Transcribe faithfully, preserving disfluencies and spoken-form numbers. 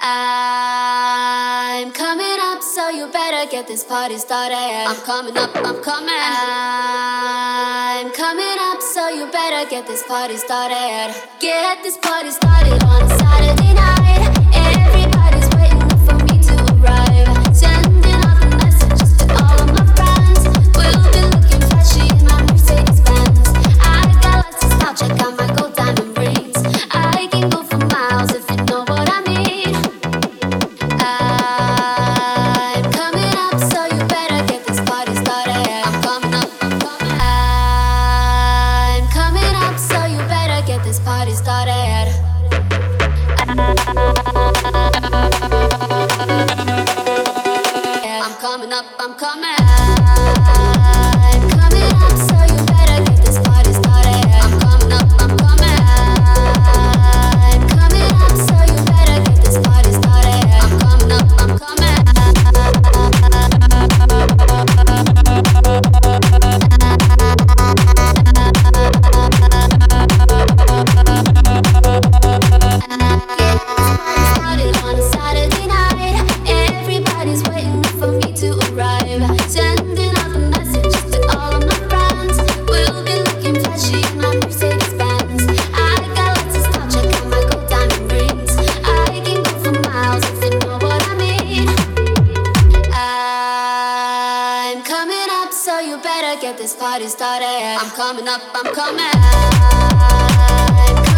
I'm coming up, so you better get this party started. I'm coming up, I'm coming. I'm coming up, so you better get this party started. Get this party started on a Saturday night. Everybody's waiting for me to arrive. Sending out the messages to all of my friends. We'll be looking flashy in my Mercedes Benz. I got lots of style, check out my gold diamond rings. I can go for miles if you know what I mean. I'm coming up, so you better get this party started. I'm coming up, I'm coming. I'm coming up, so you better get this party started. I'm coming up, I'm coming. I'm coming up, so you better get this party started. I'm coming up, I'm coming. I'm coming up, so you better get this party started. I'm coming up, I'm coming. Started on a Saturday night. Everybody's waiting for me to arrive. Sending out the messages to all of my friends. We'll be looking flashy in my Mercedes Benz. I got lots of style, check out my gold diamond rings. I can go for miles if you know what I mean. I'm coming up, so you better get this party started. I'm coming up, I'm coming. I'm